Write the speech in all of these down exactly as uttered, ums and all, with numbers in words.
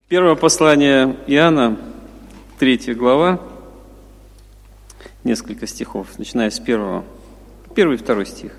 Первое послание Иоанна, третья глава, несколько стихов, начиная с первого, первый и второй стих.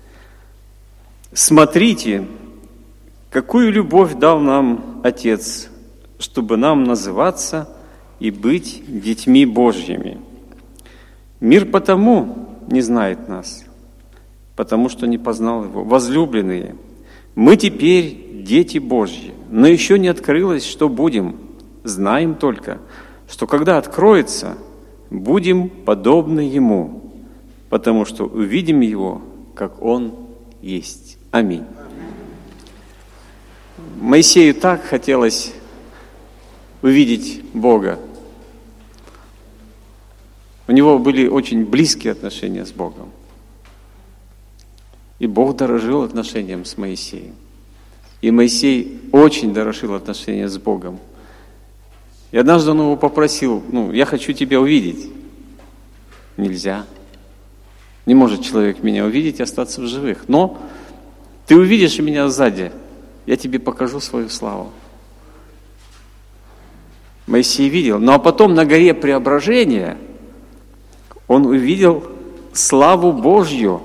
«Смотрите, какую любовь дал нам Отец, чтобы нам называться и быть детьми Божьими. Мир потому не знает нас, потому что не познал Его. Возлюбленные, мы теперь дети Божьи, но еще не открылось, что будем. Знаем только, что когда откроется, будем подобны Ему, потому что увидим Его, как Он есть». Аминь. Моисею так хотелось увидеть Бога. У него были очень близкие отношения с Богом. И Бог дорожил отношением с Моисеем. И Моисей очень дорожил отношения с Богом. И однажды он его попросил: ну, я хочу тебя увидеть. Нельзя. Не может человек меня увидеть и остаться в живых. Но ты увидишь меня сзади, я тебе покажу свою славу. Моисей видел. Ну а потом на горе Преображения он увидел славу Божью.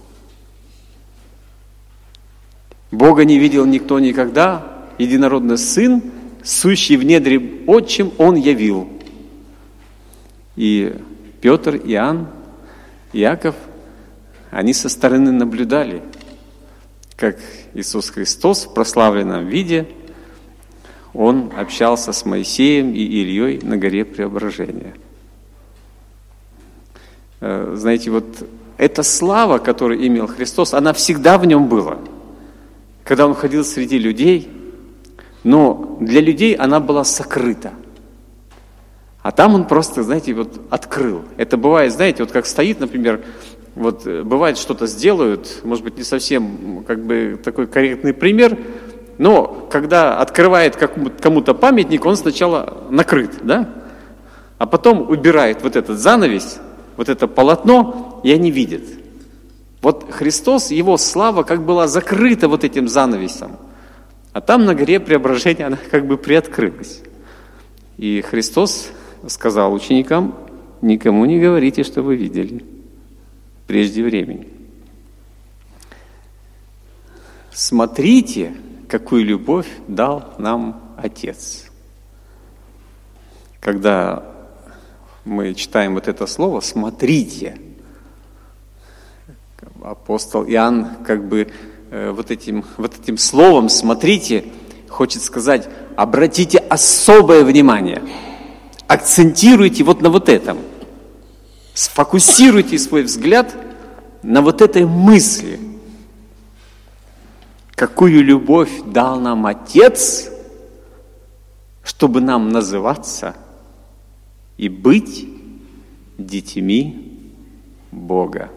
Бога не видел никто никогда. Единородный Сын, сущий в недре Отчим, Он явил. И Петр, Иоанн, Иаков, они со стороны наблюдали, как Иисус Христос в прославленном виде, Он общался с Моисеем и Ильей на горе Преображения. Знаете, вот эта слава, которую имел Христос, она всегда в Нем была. Когда Он ходил среди людей, но для людей она была сокрыта. А там Он просто, знаете, вот открыл. Это бывает, знаете, вот как стоит, например, вот бывает что-то сделают, может быть, не совсем как бы такой корректный пример, но когда открывает кому-то памятник, он сначала накрыт, да? А потом убирает вот этот занавес, вот это полотно, и они видят. Вот Христос, Его слава как была закрыта вот этим занавесом, а там на горе Преображения она как бы приоткрылась. И Христос сказал ученикам: никому не говорите, что вы видели прежде времени. Смотрите, какую любовь дал нам Отец. Когда мы читаем вот это слово «смотрите», апостол Иоанн как бы э, вот, этим, вот этим словом «смотрите» хочет сказать: обратите особое внимание, акцентируйте вот на вот этом, сфокусируйте свой взгляд на вот этой мысли. Какую любовь дал нам Отец, чтобы нам называться и быть детьми Бога.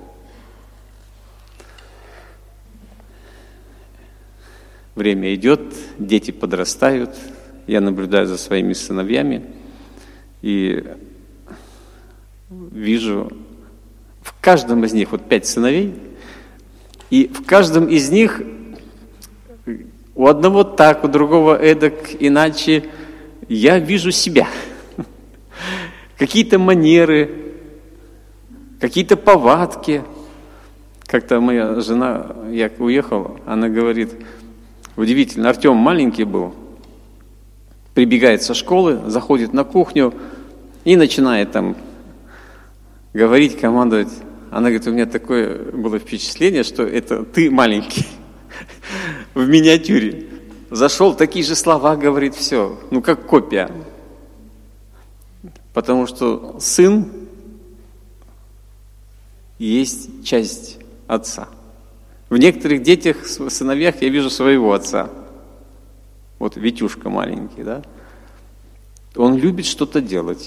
Время идет, дети подрастают, я наблюдаю за своими сыновьями и вижу в каждом из них, вот пять сыновей, и в каждом из них у одного так, у другого эдак, иначе, я вижу себя. Какие-то манеры, какие-то повадки. Как-то моя жена, я уехал, она говорит: удивительно, Артем маленький был, прибегает со школы, заходит на кухню и начинает там говорить, командовать. Она говорит: у меня такое было впечатление, что это ты маленький в миниатюре. Зашел, такие же слова говорит, все, ну как копия. Потому что сын есть часть отца. В некоторых детях, сыновьях я вижу своего отца. Вот Витюшка маленький, да? Он любит что-то делать.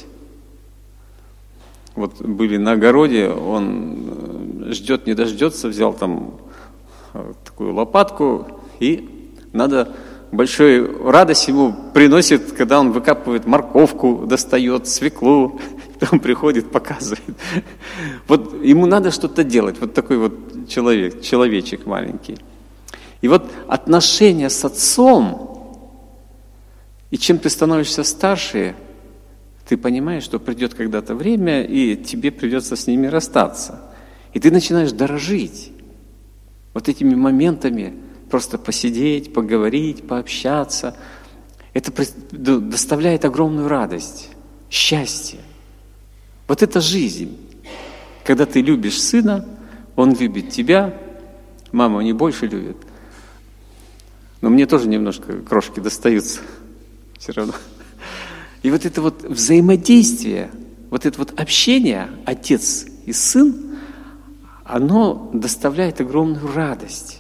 Вот были на огороде, он ждет, не дождется, взял там такую лопатку, и надо большую радость ему приносит, когда он выкапывает морковку, достает свеклу, потом приходит, показывает. Вот ему надо что-то делать, вот такой вот человек, человечек маленький. И вот отношения с отцом И чем ты становишься старше, ты понимаешь, что придет когда-то время, и тебе придется с ними расстаться. И ты начинаешь дорожить вот этими моментами, просто посидеть, поговорить, пообщаться. Это доставляет огромную радость, счастье. Вот это жизнь. Когда ты любишь сына, он любит тебя, мама не больше любит. Но мне тоже немножко крошки достаются все равно. И вот это вот взаимодействие, вот это вот общение, отец и сын, оно доставляет огромную радость.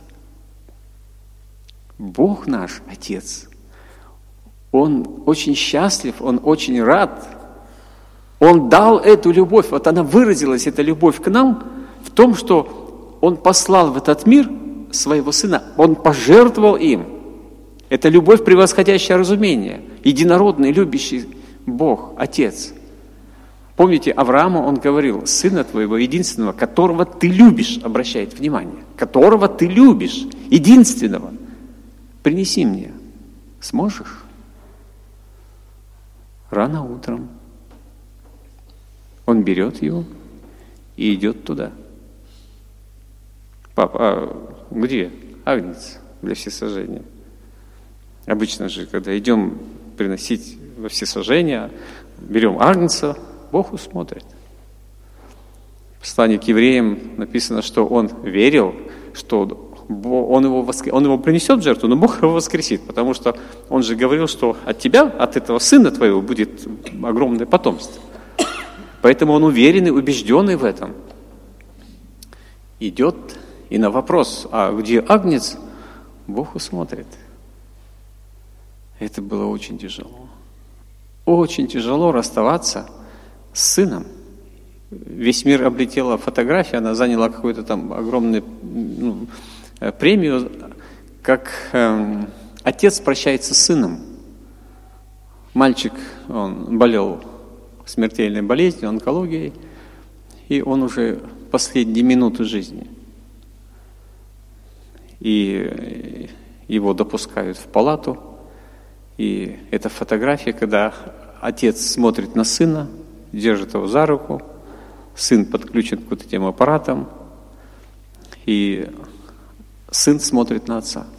Бог наш Отец, Он очень счастлив, Он очень рад. Он дал эту любовь, вот она выразилась, эта любовь к нам, в том, что Он послал в этот мир Своего Сына, Он пожертвовал им. Это любовь, превосходящая разумение, единородный, любящий Бог, Отец. Помните, Аврааму Он говорил: сына твоего единственного, которого ты любишь, обращает внимание, которого ты любишь, единственного, принеси мне. Сможешь? Рано утром он берет его и идет туда. Папа, а где агнец для всесожжения? Обычно же, когда идем приносить во всесожжение, берем агнца, Бог усмотрит. В послании к евреям написано, что он верил, что он его, воскр... он его принесет в жертву, но Бог его воскресит, потому что он же говорил, что от тебя, от этого сына твоего будет огромное потомство. Поэтому он уверенный, убежденный в этом. Идет и на вопрос, а где агнец, Бог усмотрит. Это было очень тяжело. Очень тяжело расставаться с сыном. Весь мир облетела фотография, она заняла какую-то там огромную ну, премию, как э, отец прощается с сыном. Мальчик, он болел смертельной болезнью, онкологией, и он уже последние минуты жизни. И его допускают в палату, и это фотография, когда отец смотрит на сына, держит его за руку, сын подключен к вот этим аппаратам, и сын смотрит на отца.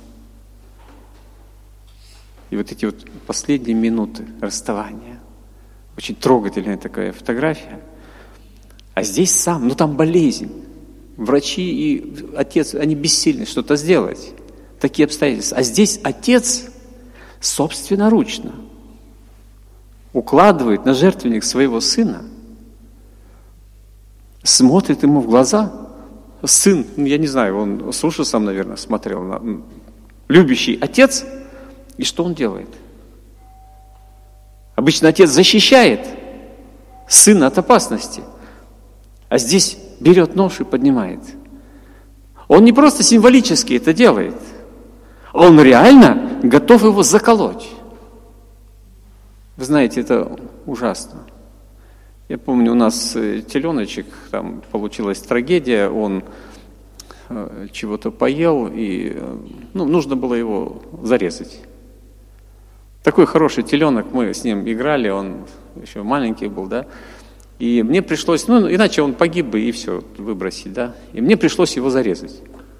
И вот эти вот последние минуты расставания. Очень трогательная такая фотография. А здесь сам, ну там болезнь. Врачи и отец, они бессильны что-то сделать. Такие обстоятельства. А здесь отец собственноручно укладывает на жертвенник своего сына, смотрит ему в глаза. Сын, ну, я не знаю, он с ужасом, наверное, смотрел на любящий отец. И что он делает? Обычно отец защищает сына от опасности, а здесь берет нож и поднимает. Он не просто символически это делает, он реально готов его заколоть. Вы знаете, это ужасно. Я помню, у нас теленочек, там получилась трагедия, он чего-то поел, и ну, нужно было его зарезать. Такой хороший теленок, мы с ним играли, он еще маленький был, да, и мне пришлось, ну, иначе он погиб бы, и все, выбросить, да, и мне пришлось его зарезать.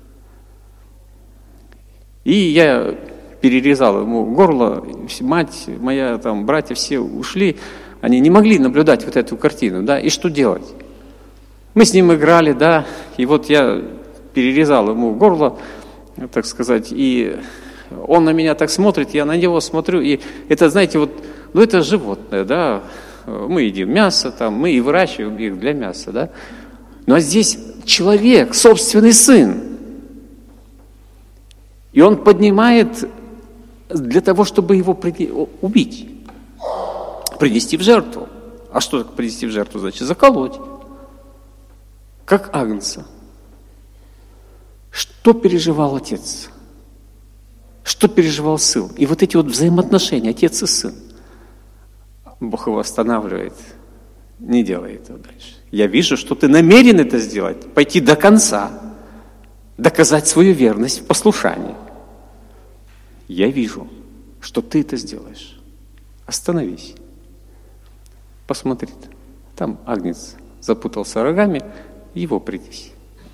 И я перерезал ему горло, мать моя, там, братья все ушли, они не могли наблюдать вот эту картину, да, и что делать? Мы с ним играли, да, и вот я перерезал ему горло, так сказать, и он на меня так смотрит, я на него смотрю, и это, знаете, вот, ну это животное, да, мы едим мясо, там, мы и выращиваем их для мяса, да, ну а здесь человек, собственный сын, и он поднимает для того, чтобы его убить, принести в жертву. А что такое принести в жертву? Значит, заколоть, как агнца. Что переживал отец? Что переживал сын? И вот эти вот взаимоотношения, отец и сын. Бог его останавливает, не делай этого дальше. Я вижу, что ты намерен это сделать, пойти до конца, доказать свою верность в послушании. Я вижу, что ты это сделаешь. Остановись. Посмотри. Там агнец запутался рогами, его принеси.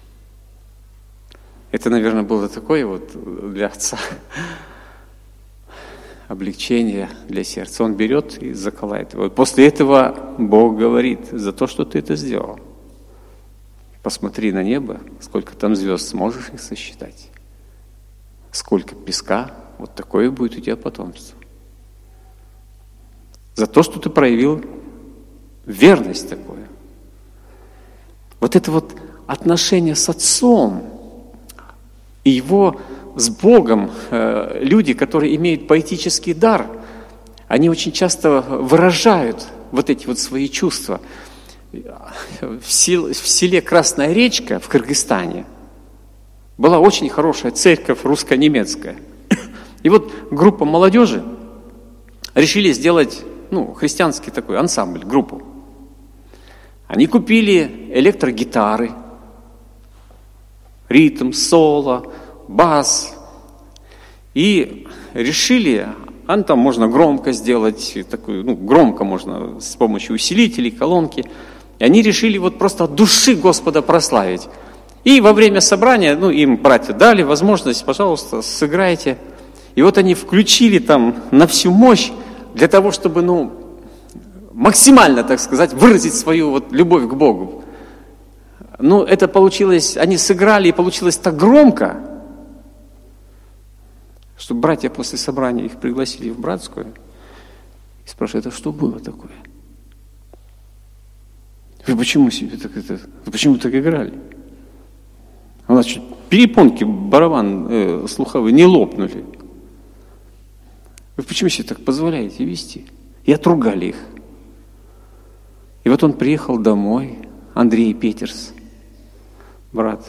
Это, наверное, было такое вот для отца облегчение для сердца. Он берет и заколает его. После этого Бог говорит: за то, что ты это сделал, посмотри на небо, сколько там звезд, сможешь их сосчитать? Сколько песка, вот такое будет у тебя потомство. За то, что ты проявил верность такое. Вот это вот отношение с Отцом и его с Богом, э, люди, которые имеют поэтический дар, они очень часто выражают вот эти вот свои чувства. В, сел, в селе Красная Речка в Кыргызстане была очень хорошая церковь русско-немецкая. И вот группа молодежи решили сделать, ну, христианский такой ансамбль, группу. Они купили электрогитары, ритм, соло, бас. И решили, а там можно громко сделать, такую, ну, громко можно с помощью усилителей, колонки. И они решили вот просто от души Господа прославить. И во время собрания, ну, им братья дали возможность, пожалуйста, сыграйте. И вот они включили там на всю мощь для того, чтобы, ну, максимально, так сказать, выразить свою вот любовь к Богу. Ну, это получилось, они сыграли, и получилось так громко, что братья после собрания их пригласили в братскую и спрашивают: это что было такое? Вы почему себе так это, вы почему так играли? У нас чуть перепонки, барабан э, слуховые не лопнули. Вы почему себе так позволяете вести? И отругали их. И вот он приехал домой, Андрей Петерс, брат.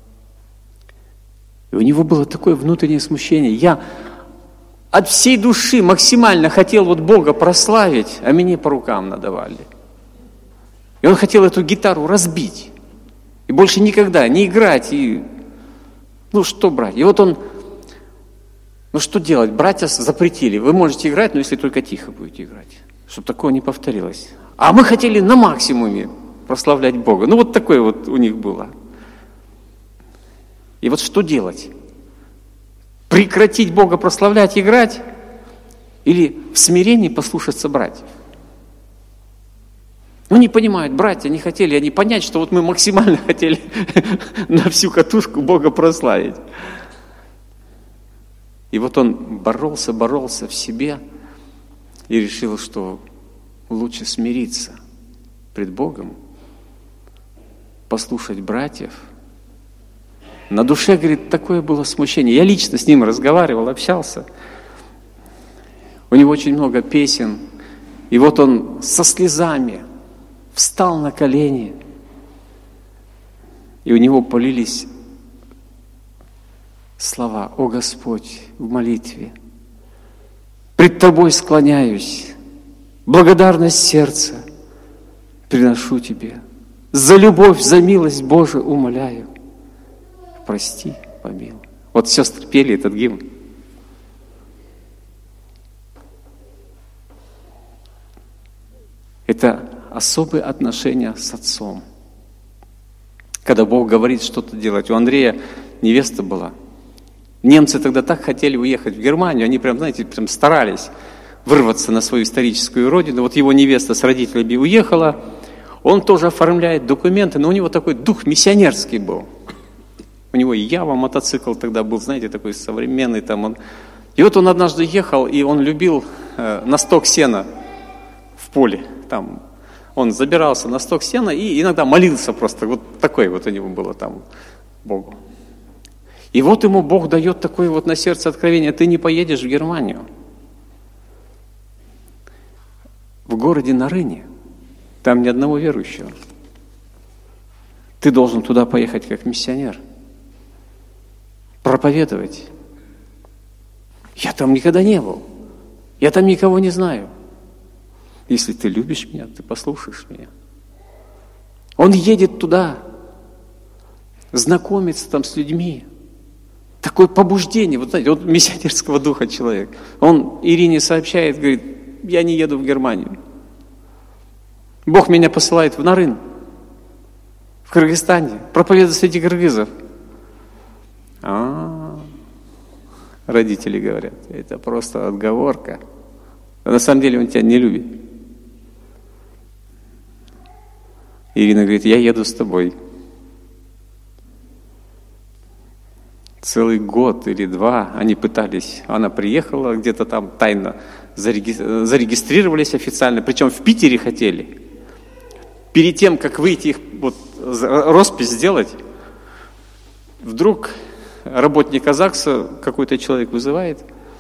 И у него было такое внутреннее смущение. Я от всей души максимально хотел вот Бога прославить, а мне по рукам надавали. И он хотел эту гитару разбить. И больше никогда не играть. И, ну, что брать? И вот он, ну, что делать? Братья запретили. Вы можете играть, но если только тихо будете играть. Чтобы такого не повторилось. А мы хотели на максимуме прославлять Бога. Ну, вот такое вот у них было. И вот что делать? Прекратить Бога прославлять, играть? Или в смирении послушаться братьев? Ну, не понимают, братья не хотели они понять, что вот мы максимально хотели на всю катушку Бога прославить. И вот он боролся, боролся в себе и решил, что лучше смириться пред Богом, послушать братьев. На душе, говорит, такое было смущение. Я лично с ним разговаривал, общался. У него очень много песен. И вот он со слезами встал на колени, и у него полились слова: «О Господь, в молитве пред Тобой склоняюсь, благодарность сердца приношу Тебе, за любовь, за милость Божию умоляю, прости, помилуй». Вот сестры пели этот гимн. Это особые отношения с Отцом. Когда Бог говорит что-то делать. У Андрея невеста была. Немцы тогда так хотели уехать в Германию, они прям, знаете, прям старались вырваться на свою историческую родину. Вот его невеста с родителями уехала, он тоже оформляет документы, но у него такой дух миссионерский был. У него Ява мотоцикл тогда был, знаете, такой современный там. Он. И вот он однажды ехал, и он любил э, на сток сена в поле, там. Он забирался на сток сена и иногда молился просто. Вот такое вот у него было там Богу. И вот ему Бог дает такое вот на сердце откровение: ты не поедешь в Германию. В городе Нарыне там ни одного верующего. Ты должен туда поехать как миссионер. Проповедовать. Я там никогда не был. Я там никого не знаю. Если ты любишь меня, ты послушаешь меня. Он едет туда, знакомится там с людьми. Такое побуждение, вот знаете, вот миссионерского духа человек. Он Ирине сообщает, говорит: я не еду в Германию. Бог меня посылает в Нарын, в Кыргызстане, проповедовать среди кыргызов. А, родители говорят, это просто отговорка. А на самом деле он тебя не любит. Ирина говорит, я еду с тобой. Целый год или два они пытались. Она приехала, где-то там тайно зареги- зарегистрировались официально, причем в Питере хотели. Перед тем, как выйти их вот, роспись сделать, вдруг работник АЗАГСа какой-то человек вызывает.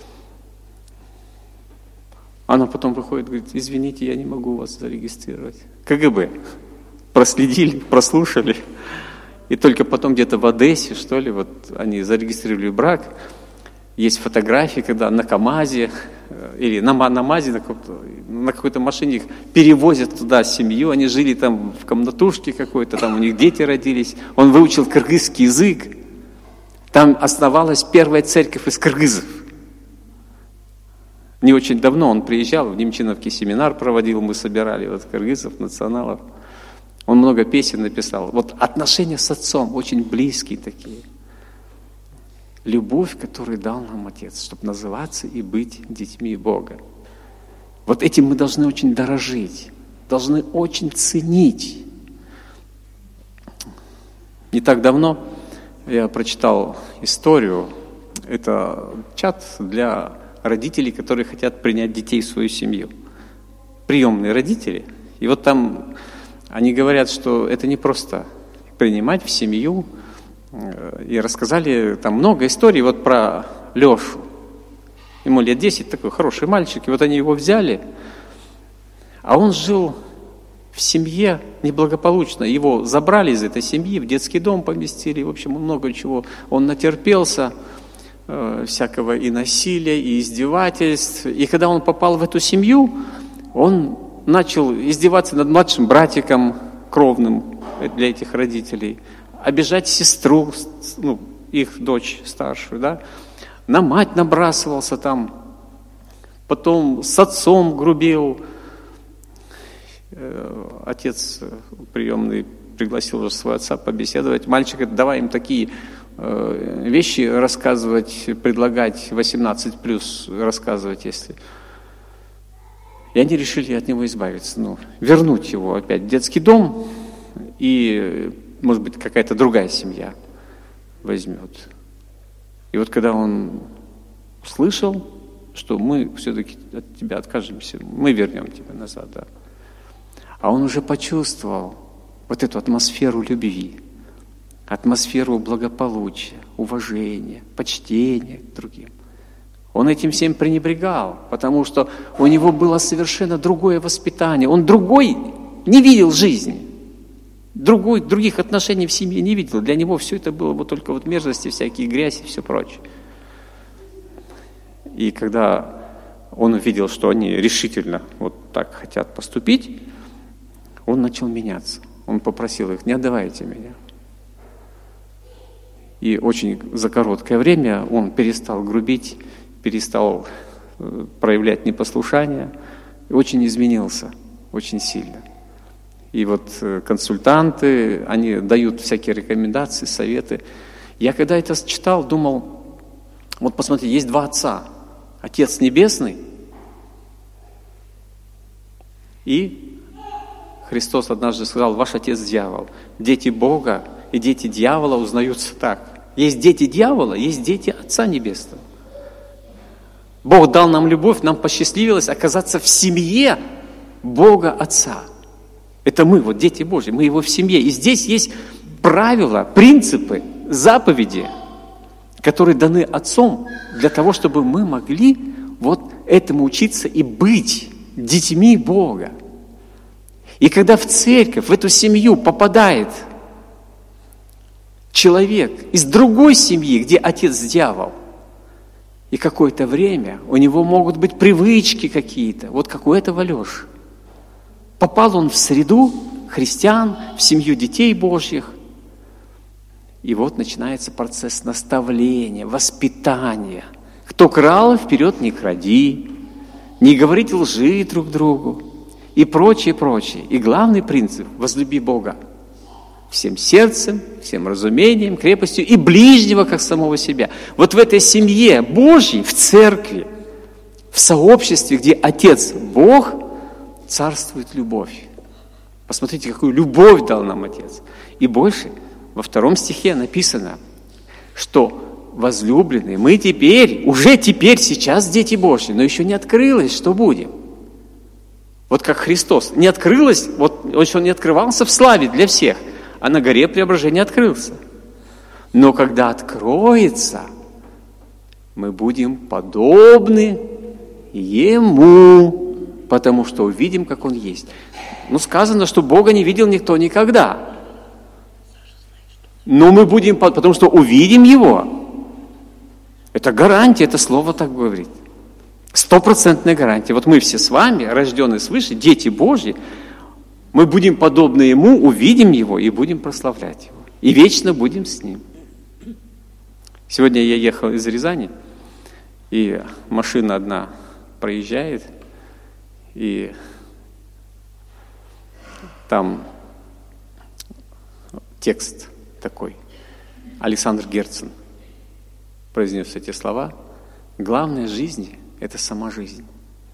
Она потом выходит, говорит, извините, я не могу вас зарегистрировать. КГБ. Проследили, прослушали. И только потом где-то в Одессе, что ли, вот они зарегистрировали брак. Есть фотографии, когда на КамАЗе или на, на МАЗе, на, на какой-то машине их перевозят туда семью. Они жили там в комнатушке какой-то, там у них дети родились. Он выучил кыргызский язык. Там основалась первая церковь из кыргызов. Не очень давно он приезжал, в Немчиновке семинар проводил, мы собирали вот кыргызов, националов. Он много песен написал. Вот отношения с отцом очень близкие такие. Любовь, которую дал нам Отец, чтобы называться и быть детьми Бога. Вот этим мы должны очень дорожить, должны очень ценить. Не так давно я прочитал историю. Это чат для родителей, которые хотят принять детей в свою семью. Приемные родители. И вот там они говорят, что это не просто принимать в семью. И рассказали там много историй вот про Лешу. Ему лет десять, такой хороший мальчик. И вот они его взяли, а он жил в семье неблагополучно. Его забрали из этой семьи, в детский дом поместили. В общем, много чего. Он натерпелся э, всякого и насилия, и издевательств. И когда он попал в эту семью, он начал издеваться над младшим братиком кровным для этих родителей, обижать сестру, ну, их дочь старшую, да, на мать набрасывался там, потом с отцом грубил. Отец приемный пригласил уже своего отца побеседовать. Мальчик говорит, давай им такие вещи рассказывать, предлагать, восемнадцать плюс рассказывать, если... И они решили от него избавиться, ну, вернуть его опять в детский дом, и, может быть, какая-то другая семья возьмет. И вот когда он услышал, что мы все-таки от тебя откажемся, мы вернем тебя назад, да. А он уже почувствовал вот эту атмосферу любви, атмосферу благополучия, уважения, почтения к другим. Он этим всем пренебрегал, потому что у него было совершенно другое воспитание. Он другой не видел жизни, другой, других отношений в семье не видел. Для него все это было вот только вот мерзости, всякие грязь и все прочее. И когда он увидел, что они решительно вот так хотят поступить, он начал меняться. Он попросил их, не отдавайте меня. И очень за короткое время он перестал грубить, перестал проявлять непослушание, и очень изменился, очень сильно. И вот консультанты, они дают всякие рекомендации, советы. Я когда это читал, думал, вот посмотрите, есть два отца. Отец Небесный и Христос однажды сказал, ваш отец дьявол. Дети Бога и дети дьявола узнаются так. Есть дети дьявола, есть дети Отца Небесного. Бог дал нам любовь, нам посчастливилось оказаться в семье Бога Отца. Это мы, вот дети Божьи, мы Его в семье. И здесь есть правила, принципы, заповеди, которые даны Отцом для того, чтобы мы могли вот этому учиться и быть детьми Бога. И когда в церковь, в эту семью попадает человек из другой семьи, где отец дьявол, и какое-то время у него могут быть привычки какие-то, вот как у этого Леши. Попал он в среду христиан, в семью детей Божьих, и вот начинается процесс наставления, воспитания. Кто крал, вперед не кради. не говорить лжи друг другу и прочее, прочее. И главный принцип – возлюби Бога всем сердцем, всем разумением, крепостью и ближнего, как самого себя. Вот в этой семье Божьей, в церкви, в сообществе, где Отец Бог, царствует любовь. Посмотрите, какую любовь дал нам Отец. И больше, во втором стихе написано, что возлюбленные, мы теперь, уже теперь, сейчас дети Божьи, но еще не открылось, что будем. Вот как Христос. Не открылось, вот Он не открывался в славе для всех, а на горе преображения открылся. Но когда откроется, мы будем подобны Ему, потому что увидим, как Он есть. Ну, сказано, что Бога не видел никто никогда. Но мы будем, потому что увидим Его. Это гарантия, это слово так говорит. Стопроцентная гарантия. Вот мы все с вами, рожденные свыше, дети Божьи, мы будем подобны Ему, увидим Его и будем прославлять Его. И вечно будем с Ним. Сегодня я ехал из Рязани, и машина одна проезжает, и там текст такой. Александр Герцен произнес эти слова. Главное в жизни – это сама жизнь.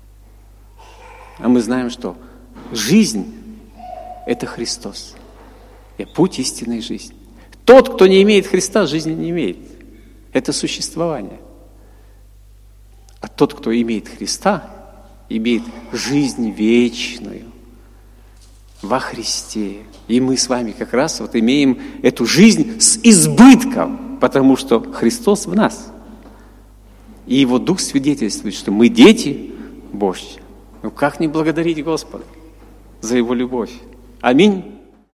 А мы знаем, что жизнь – это Христос. И путь истинной жизни. Тот, кто не имеет Христа, жизни не имеет. Это существование. А тот, кто имеет Христа, имеет жизнь вечную во Христе. И мы с вами как раз вот имеем эту жизнь с избытком, потому что Христос в нас. И Его Дух свидетельствует, что мы дети Божьи. Ну как не благодарить Господа за Его любовь? Аминь.